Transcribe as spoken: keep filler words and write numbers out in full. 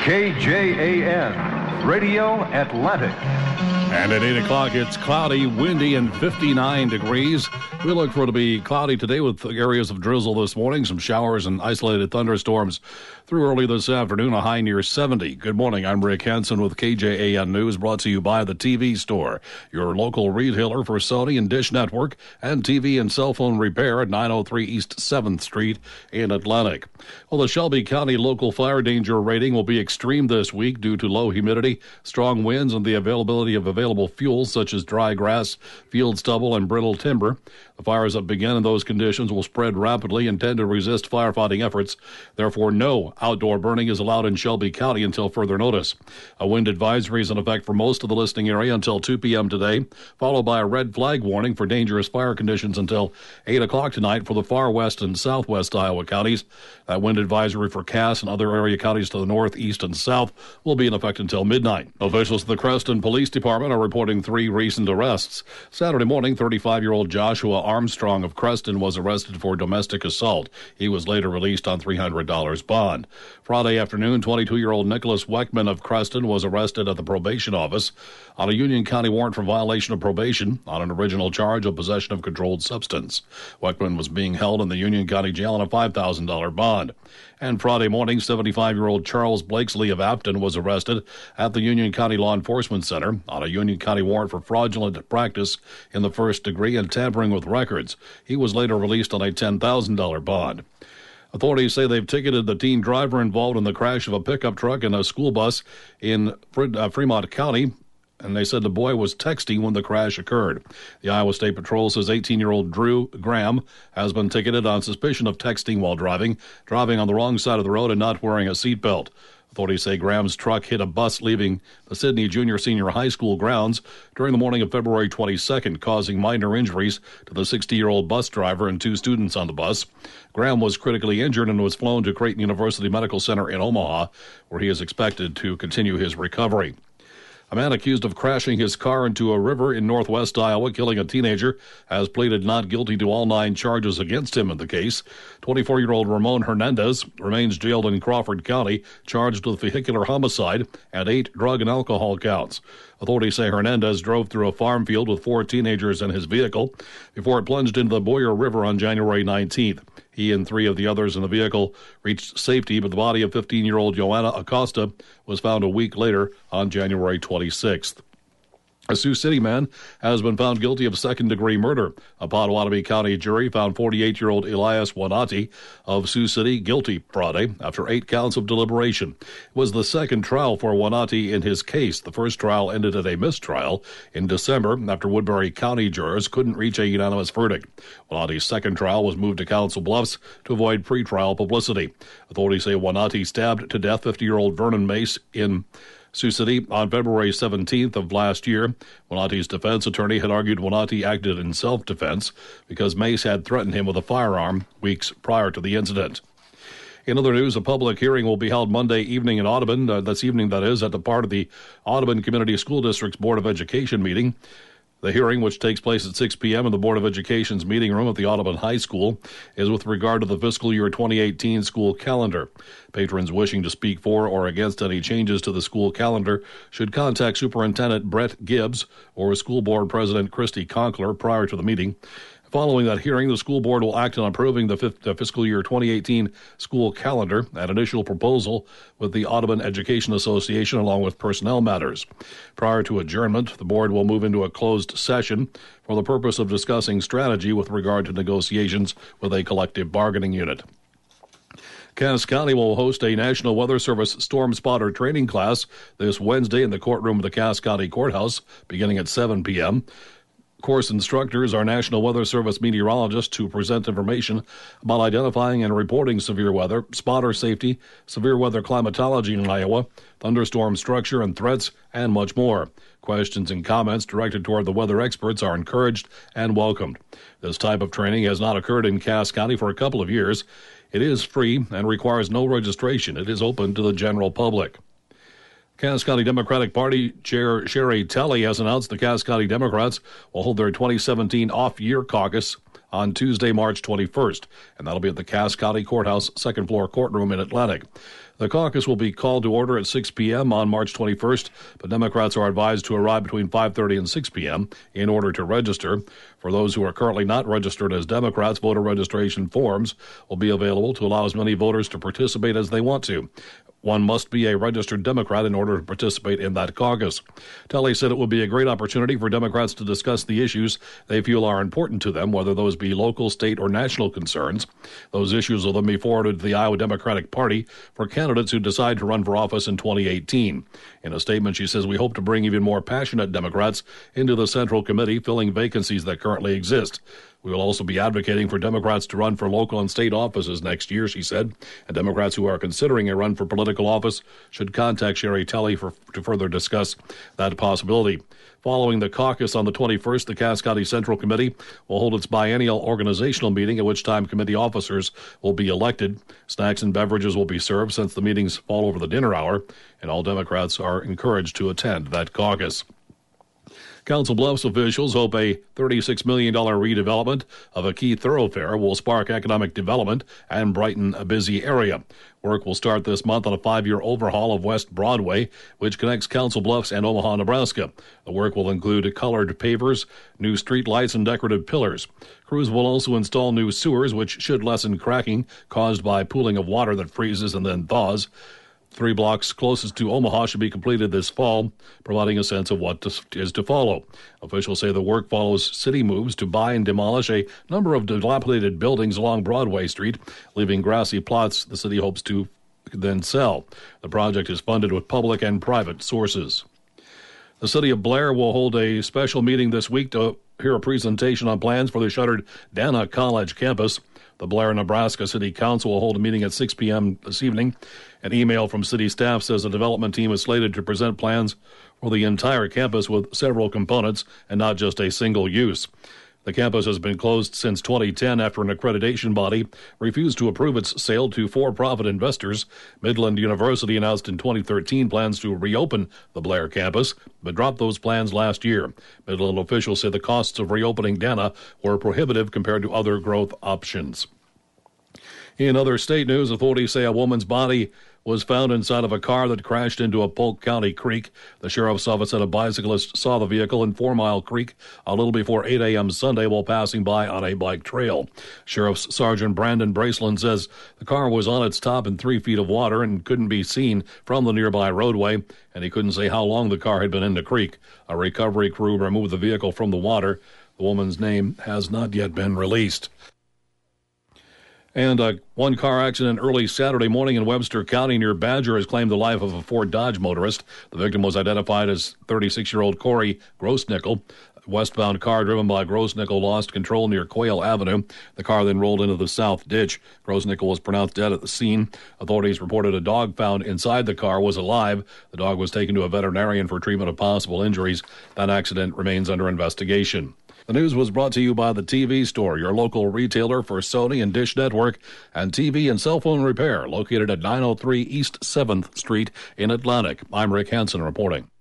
K J A N, Radio Atlantic. And at eight o'clock, it's cloudy, windy, and fifty-nine degrees. We look for it to be cloudy today with areas of drizzle this morning, some showers and isolated thunderstorms through early this afternoon, a high near seventy. Good morning, I'm Rick Hansen with K J A N News, brought to you by the T V Store, your local retailer for Sony and Dish Network and T V and cell phone repair at nine oh three East seventh Street in Atlantic. Well, the Shelby County local fire danger rating will be extreme this week due to low humidity, strong winds, and the availability of available fuels such as dry grass, field stubble, and brittle timber. The fires that begin in those conditions will spread rapidly and tend to resist firefighting efforts. Therefore, no outdoor burning is allowed in Shelby County until further notice. A wind advisory is in effect for most of the listening area until two p.m. today, followed by a red flag warning for dangerous fire conditions until eight o'clock tonight for the far west and southwest Iowa counties. That wind advisory for Cass and other area counties to the north, east, and south will be in effect until midnight. Officials at the Creston Police Department are reporting three recent arrests. Saturday morning, thirty-five-year-old Joshua Armstrong of Creston was arrested for domestic assault. He was later released on three hundred dollars bond. Friday afternoon, twenty-two-year-old Nicholas Weckman of Creston was arrested at the probation office on a Union County warrant for violation of probation on an original charge of possession of controlled substance. Weckman was being held in the Union County Jail on a five thousand dollars bond. And Friday morning, seventy-five-year-old Charles Blakesley of Afton was arrested at the Union County Law Enforcement Center on a Union County warrant for fraudulent practice in the first degree and tampering with records. He was later released on a ten thousand dollars bond. Authorities say they've ticketed the teen driver involved in the crash of a pickup truck and a school bus in Fremont County, and they said the boy was texting when the crash occurred. The Iowa State Patrol says eighteen-year-old Drew Graham has been ticketed on suspicion of texting while driving, driving on the wrong side of the road and not wearing a seatbelt. Authorities say Graham's truck hit a bus leaving the Sydney Junior Senior High School grounds during the morning of February twenty-second, causing minor injuries to the sixty-year-old bus driver and two students on the bus. Graham was critically injured and was flown to Creighton University Medical Center in Omaha, where he is expected to continue his recovery. A man accused of crashing his car into a river in northwest Iowa, killing a teenager, has pleaded not guilty to all nine charges against him in the case. twenty-four-year-old Ramon Hernandez remains jailed in Crawford County, charged with vehicular homicide and eight drug and alcohol counts. Authorities say Hernandez drove through a farm field with four teenagers in his vehicle before it plunged into the Boyer River on January nineteenth. He and three of the others in the vehicle reached safety, but the body of fifteen-year-old Joanna Acosta was found a week later on January twenty-sixth. A Sioux City man has been found guilty of second-degree murder. A Potawatomi County jury found forty-eight-year-old Elias Wanati of Sioux City guilty Friday after eight counts of deliberation. It was the second trial for Wanati in his case. The first trial ended at a mistrial in December after Woodbury County jurors couldn't reach a unanimous verdict. Wanati's second trial was moved to Council Bluffs to avoid pretrial publicity. Authorities say Wanati stabbed to death fifty-year-old Vernon Mace in Sioux City on February seventeenth of last year. Wanati's defense attorney had argued Wanati acted in self-defense because Mace had threatened him with a firearm weeks prior to the incident. In other news, a public hearing will be held Monday evening in Audubon, uh, this evening that is, at the part of the Audubon Community School District's Board of Education meeting. The hearing, which takes place at six p.m. in the Board of Education's meeting room at the Audubon High School, is with regard to the fiscal year twenty eighteen school calendar. Patrons wishing to speak for or against any changes to the school calendar should contact Superintendent Brett Gibbs or School Board President Christy Conkler prior to the meeting. Following that hearing, the school board will act on approving the fifth, uh, fiscal year twenty eighteen school calendar, an initial proposal with the Audubon Education Association along with personnel matters. Prior to adjournment, the board will move into a closed session for the purpose of discussing strategy with regard to negotiations with a collective bargaining unit. Cass County will host a National Weather Service Storm Spotter training class this Wednesday in the courtroom of the Cass County Courthouse, beginning at seven p.m. Course instructors are National Weather Service meteorologists who present information about identifying and reporting severe weather, spotter safety, severe weather climatology in Iowa, thunderstorm structure and threats, and much more. Questions and comments directed toward the weather experts are encouraged and welcomed. This type of training has not occurred in Cass County for a couple of years. It is free and requires no registration. It is open to the general public. Cass County Democratic Party Chair Sherry Telley has announced the Cass County Democrats will hold their twenty seventeen off-year caucus on Tuesday, March twenty-first, and that'll be at the Cass County Courthouse second floor courtroom in Atlantic. The caucus will be called to order at six p.m. on March twenty-first, but Democrats are advised to arrive between five thirty and six p.m. in order to register. For those who are currently not registered as Democrats, voter registration forms will be available to allow as many voters to participate as they want to. One must be a registered Democrat in order to participate in that caucus. Telley said it would be a great opportunity for Democrats to discuss the issues they feel are important to them, whether those be local, state, or national concerns. Those issues will then be forwarded to the Iowa Democratic Party for candidates who decide to run for office in twenty eighteen. In a statement, she says, "We hope to bring even more passionate Democrats into the Central Committee, filling vacancies that currently exist. We will also be advocating for Democrats to run for local and state offices next year," she said. And Democrats who are considering a run for political office should contact Sherry Telley for, to further discuss that possibility. Following the caucus on the twenty-first, the Cass County Central Committee will hold its biennial organizational meeting, at which time committee officers will be elected. Snacks and beverages will be served since the meetings fall over the dinner hour, and all Democrats are encouraged to attend that caucus. Council Bluffs officials hope a thirty-six million dollars redevelopment of a key thoroughfare will spark economic development and brighten a busy area. Work will start this month on a five-year overhaul of West Broadway, which connects Council Bluffs and Omaha, Nebraska. The work will include colored pavers, new street lights, and decorative pillars. Crews will also install new sewers, which should lessen cracking caused by pooling of water that freezes and then thaws. Three blocks closest to Omaha should be completed this fall, providing a sense of what to, is to follow. Officials say the work follows city moves to buy and demolish a number of dilapidated buildings along Broadway Street, leaving grassy plots the city hopes to then sell. The project is funded with public and private sources. The city of Blair will hold a special meeting this week to hear a presentation on plans for the shuttered Dana College campus. The Blair, Nebraska City Council will hold a meeting at six p.m. this evening. An email from city staff says the development team is slated to present plans for the entire campus with several components and not just a single use. The campus has been closed since twenty ten after an accreditation body refused to approve its sale to for-profit investors. Midland University announced in twenty thirteen plans to reopen the Blair campus, but dropped those plans last year. Midland officials say the costs of reopening Dana were prohibitive compared to other growth options. In other state news, authorities say a woman's body was found inside of a car that crashed into a Polk County creek. The sheriff's office said a bicyclist saw the vehicle in Four Mile Creek a little before eight a.m. Sunday while passing by on a bike trail. Sheriff's Sergeant Brandon Braceland says the car was on its top in three feet of water and couldn't be seen from the nearby roadway, and he couldn't say how long the car had been in the creek. A recovery crew removed the vehicle from the water. The woman's name has not yet been released. And uh, one car accident early Saturday morning in Webster County near Badger has claimed the life of a Ford Dodge motorist. The victim was identified as thirty-six-year-old Corey Grossnickel. A westbound car driven by Grossnickel lost control near Quail Avenue. The car then rolled into the south ditch. Grossnickel was pronounced dead at the scene. Authorities reported a dog found inside the car was alive. The dog was taken to a veterinarian for treatment of possible injuries. That accident remains under investigation. The news was brought to you by the T V Store, your local retailer for Sony and Dish Network and T V and cell phone repair, located at nine oh three East seventh Street in Atlantic. I'm Rick Hansen reporting.